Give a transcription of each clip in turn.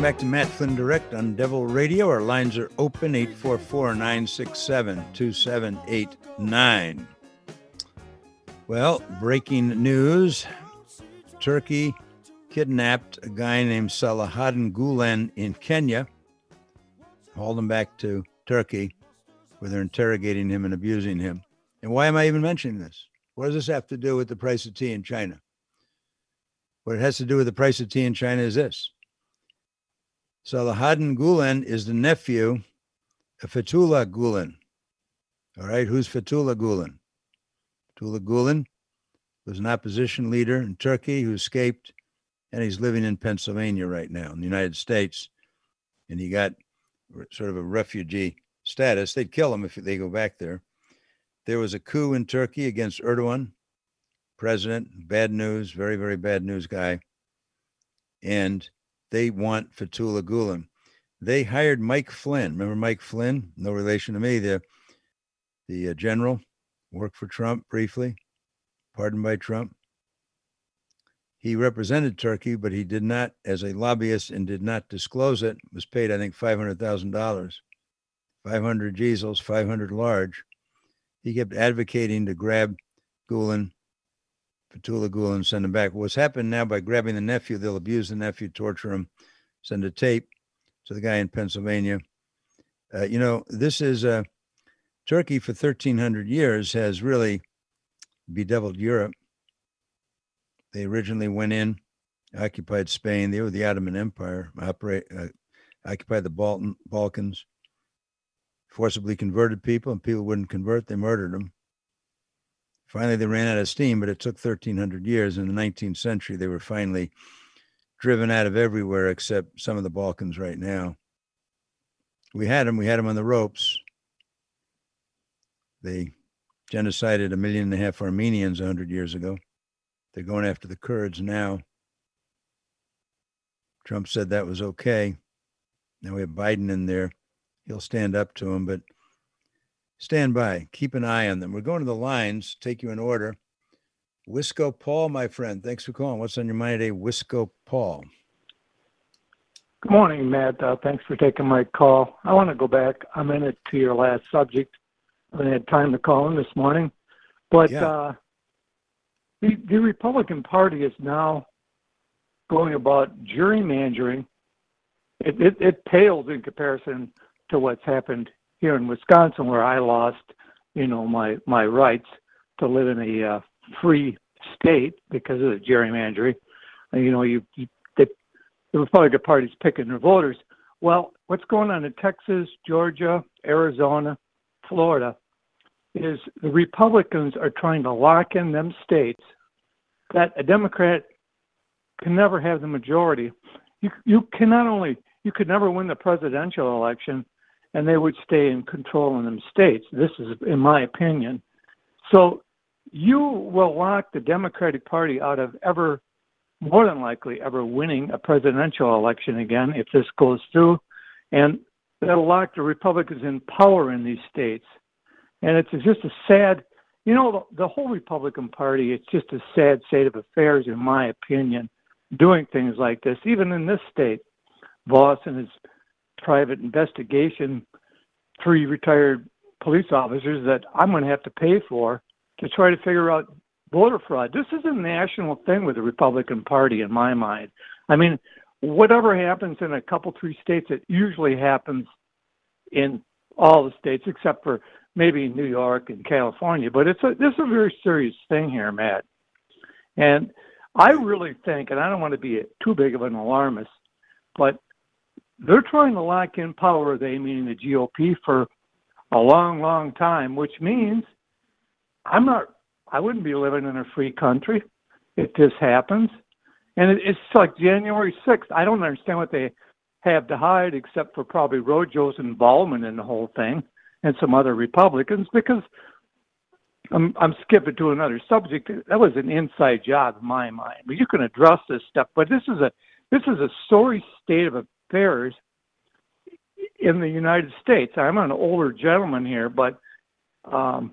back to Matt Flynn Direct on Devil Radio. Our lines are open, 844-967-2789. Well, breaking news. Turkey kidnapped a guy named Selahattin Gulen in Kenya, hauled him back to Turkey, where they're interrogating him and abusing him. And why am I even mentioning this? What does this have to do with the price of tea in China? What it has to do with the price of tea in China is this. Selahattin Gulen is the nephew of Fethullah Gulen. All right, who's Fethullah Gulen? Fethullah Gulen was an opposition leader in Turkey who escaped, and he's living in Pennsylvania right now in the United States. And he got sort of a refugee status. They'd kill him if they go back there. There was a coup in Turkey against Erdogan, president, bad news, very, very bad news guy. And they want Fethullah Gulen. They hired Mike Flynn. Remember Mike Flynn? No relation to me. The general, worked for Trump briefly, pardoned by Trump. He represented Turkey, but he did not, as a lobbyist, and did not disclose it. Was paid, I think, $500,000, 500 Gisels, 500 large. He kept advocating to grab Gulen, Fethullah Gulen, send him back. What's happened now, by grabbing the nephew, they'll abuse the nephew, torture him, send a tape to the guy in Pennsylvania. This is Turkey for 1,300 years has really bedeviled Europe. They originally went in, occupied Spain. They were the Ottoman Empire, occupied the Balkans, forcibly converted people, and people wouldn't convert. They murdered them. Finally, they ran out of steam, but it took 1,300 years. In the 19th century, they were finally driven out of everywhere except some of the Balkans right now. We had them on the ropes. They genocided 1.5 million Armenians 100 years ago. They're going after the Kurds now. Trump said that was okay. Now we have Biden in there. He'll stand up to him, but stand by. Keep an eye on them. We're going to the lines. Take you in order. Wisco Paul, my friend. Thanks for calling. What's on your mind today, Wisco Paul? Good morning, Matt. Thanks for taking my call. I want to go back a minute to your last subject. I haven't had time to call in this morning. But the Republican Party is now going about gerrymandering. It pales in comparison to what's happened here in Wisconsin, where I lost, my rights to live in a free state because of the gerrymandering. The Republican Party's picking their voters. Well, what's going on in Texas, Georgia, Arizona, Florida is the Republicans are trying to lock in them states that a Democrat can never have the majority. You could never win the presidential election and they would stay in control in them states. This is, in my opinion. So you will lock the Democratic Party out of more than likely ever winning a presidential election again if this goes through. And that'll lock the Republicans in power in these states. And it's just a sad, the whole Republican Party, it's just a sad state of affairs, in my opinion, doing things like this. Even in this state, Voss and his private investigation, 3 retired police officers that I'm going to have to pay for to try to figure out voter fraud. This is a national thing with the Republican Party, in my mind. I mean, whatever happens in a couple, 3 states, it usually happens in all the states except for maybe New York and California. But this is a very serious thing here, Matt. And I really think, and I don't want to be too big of an alarmist, but they're trying to lock in power, they meaning the GOP, for a long, long time, which means I wouldn't be living in a free country if this happens. And it's like January 6th. I don't understand what they have to hide except for probably Rojo's involvement in the whole thing and some other Republicans, because I'm skipping to another subject. That was an inside job in my mind. But you can address this stuff, but this is a sorry state of affairs in the United States. I'm an older gentleman here, but I've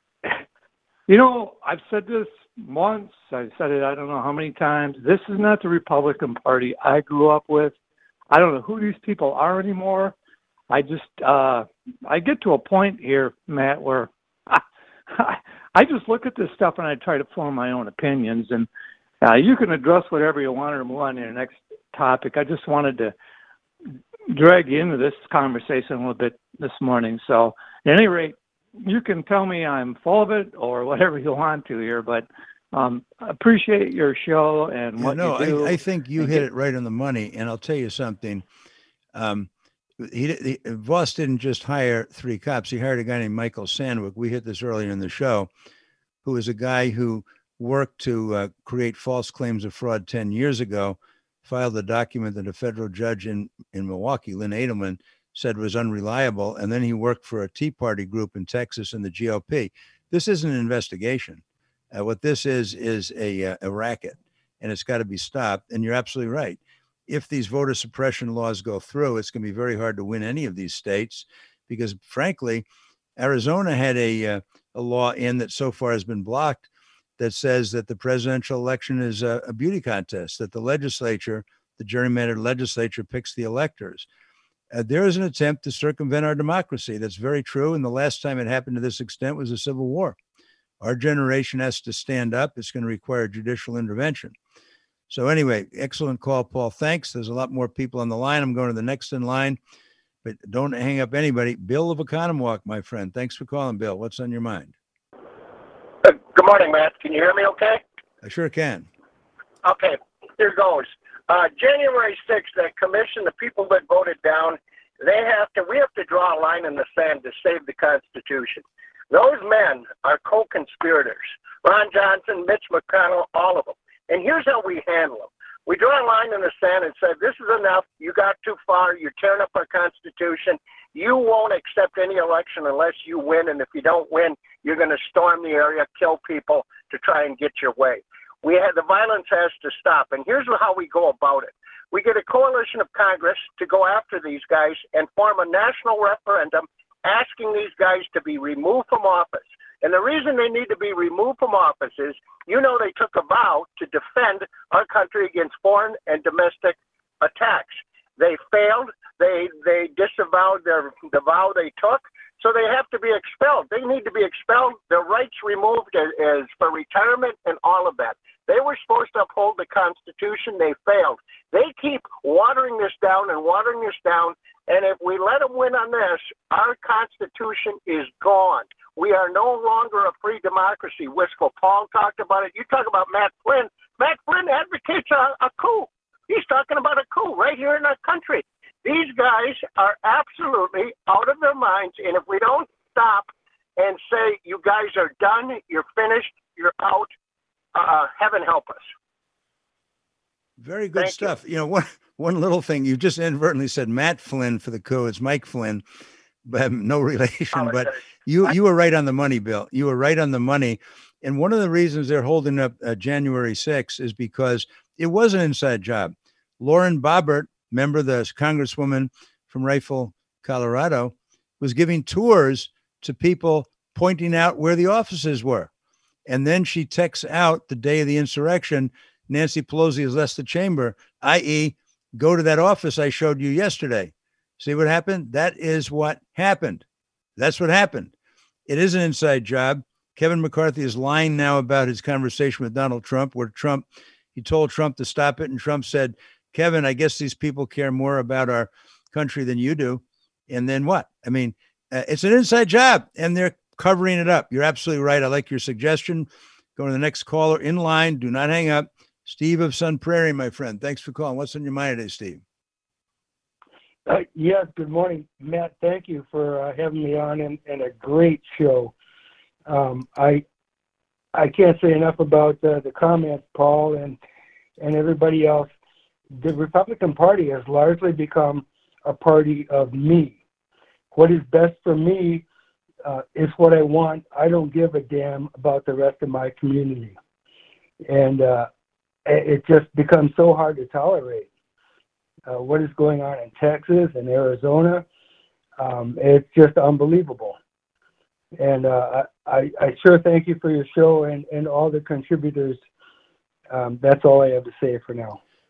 said this once. I've said it I don't know how many times. This is not the Republican Party I grew up with. I don't know who these people are anymore. I just I get to a point here, Matt, where I just look at this stuff and I try to form my own opinions. And you can address whatever you want or move on to your next topic. I just wanted to drag you into this conversation a little bit this morning. So at any rate, you can tell me I'm full of it or whatever you want to here, but appreciate your show and what you do. I think you hit it right on the money. And I'll tell you something. Voss didn't just hire 3 cops. He hired a guy named Michael Sandwick. We hit this earlier in the show, who is a guy who worked to create false claims of fraud 10 years ago, filed a document that a federal judge in Milwaukee, Lynn Edelman, said was unreliable. And then he worked for a Tea Party group in Texas and the GOP. This isn't an investigation. What this is a racket, and it's got to be stopped. And you're absolutely right. If these voter suppression laws go through, it's going to be very hard to win any of these states because, frankly, Arizona had a law in that so far has been blocked that says that the presidential election is a beauty contest, that the legislature, the gerrymandered legislature, picks the electors. There is an attempt to circumvent our democracy. That's very true. And the last time it happened to this extent was the Civil War. Our generation has to stand up. It's going to require judicial intervention. So anyway, excellent call, Paul. Thanks. There's a lot more people on the line. I'm going to the next in line, but don't hang up anybody. Bill of Economwalk, my friend. Thanks for calling, Bill. What's on your mind? Good morning, Matt. Can you hear me okay? I sure can. Okay, here goes. January 6th, that commission, the people that voted down, we have to draw a line in the sand to save the Constitution. Those men are co-conspirators. Ron Johnson, Mitch McConnell, all of them. And here's how we handle them. We draw a line in the sand and say, this is enough. You got too far. You're tearing up our Constitution. You won't accept any election unless you win. And if you don't win, you're going to storm the area, kill people to try and get your way. The violence has to stop. And here's how we go about it. We get a coalition of Congress to go after these guys and form a national referendum asking these guys to be removed from office. And the reason they need to be removed from office is, they took a vow to defend our country against foreign and domestic attacks. They failed. They disavowed the vow they took. So they have to be expelled. They need to be expelled. Their rights removed as for retirement and all of that. They were supposed to uphold the Constitution. They failed. They keep watering this down and watering this down. And if we let them win on this, our Constitution is gone. We are no longer a free democracy. Wisco Paul talked about it. You talk about Matt Flynn. Matt Flynn advocates a coup. He's talking about a coup right here in our country. These guys are absolutely out of their minds. And if we don't stop and say, you guys are done, you're finished, you're out, heaven help us. Very good stuff. One little thing, you just inadvertently said Matt Flynn for the coup. It's Mike Flynn, but no relation. But you were right on the money, Bill. You were right on the money. And one of the reasons they're holding up January 6th is because it was an inside job. Lauren Boebert, remember the congresswoman from Rifle, Colorado, was giving tours to people pointing out where the offices were. And then she texts out the day of the insurrection, Nancy Pelosi has left the chamber, i.e., go to that office I showed you yesterday. See what happened? That is what happened. That's what happened. It is an inside job. Kevin McCarthy is lying now about his conversation with Donald Trump, where he told Trump to stop it. And Trump said, Kevin, I guess these people care more about our country than you do. And then what? I mean, it's an inside job and they're covering it up. You're absolutely right. I like your suggestion. Go to the next caller in line. Do not hang up. Steve of Sun Prairie, my friend. Thanks for calling. What's on your mind today, Steve? Yes, good morning, Matt. Thank you for having me on and a great show. I can't say enough about the comments, Paul, and everybody else. The Republican Party has largely become a party of me. What is best for me is what I want. I don't give a damn about the rest of my community. And it just becomes so hard to tolerate. What is going on in Texas and Arizona, it's just unbelievable. And I sure thank you for your show and all the contributors. That's all I have to say for now.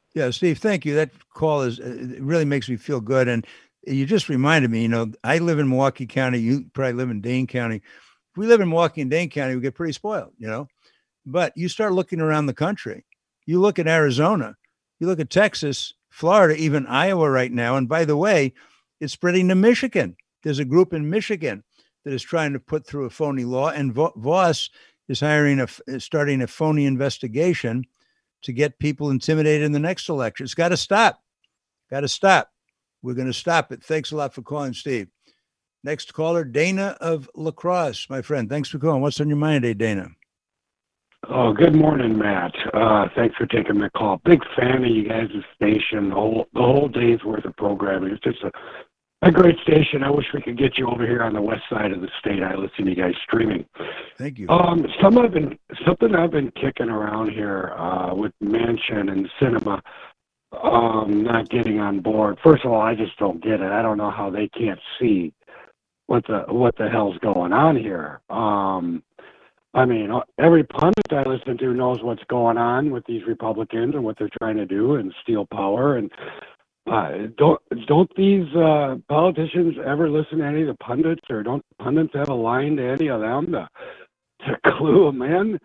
Yeah, Steve, thank you. That call it really makes me feel good. And you just reminded me, I live in Milwaukee County. You probably live in Dane County. If we live in Milwaukee and Dane County, we get pretty spoiled. But you start looking around the country. You look at Arizona, you look at Texas, Florida, even Iowa right now. And by the way, it's spreading to Michigan. There's a group in Michigan that is trying to put through a phony law, and Voss is starting a phony investigation to get people intimidated in the next election. It's got to stop. Got to stop. We're going to stop it. Thanks a lot for calling, Steve. Next caller, Dana of La Crosse, my friend. Thanks for calling. What's on your mind today, Dana? Oh, good morning, Matt. Thanks for taking my call. Big fan of you guys' station. The whole day's worth of programming. It's just a great station. I wish we could get you over here on the west side of the state. I listen to you guys streaming. Thank you. Something I've been kicking around here with Manchin and Sinema not getting on board. First of all, I just don't get it. I don't know how they can't see what the hell's going on here. I mean, every pundit I listen to knows what's going on with these Republicans and what they're trying to do and steal power. And don't these politicians ever listen to any of the pundits, or don't pundits have a line to any of them to clue them in?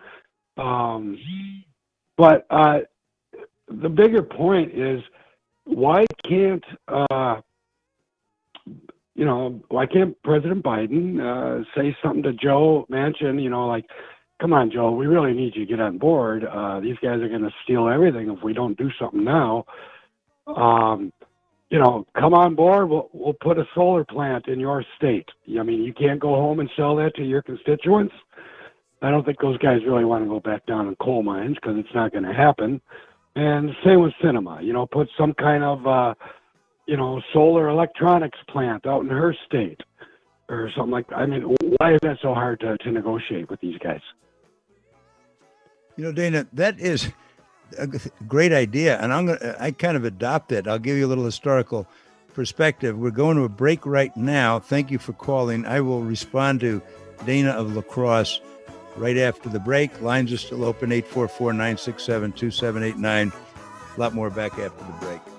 But the bigger point is, why can't President Biden say something to Joe Manchin, like, come on, Joe, we really need you to get on board. These guys are going to steal everything if we don't do something now. Come on board. We'll put a solar plant in your state. I mean, you can't go home and sell that to your constituents. I don't think those guys really want to go back down in coal mines, because it's not going to happen. And same with Sinema. Put some kind of solar electronics plant out in her state or something like that. I mean, why is that so hard to negotiate with these guys? Dana, that is a great idea, and I kind of adopt it. I'll give you a little historical perspective. We're going to a break right now. Thank you for calling. I will respond to Dana of La Crosse right after the break. Lines are still open, 844-967-2789. A lot more back after the break.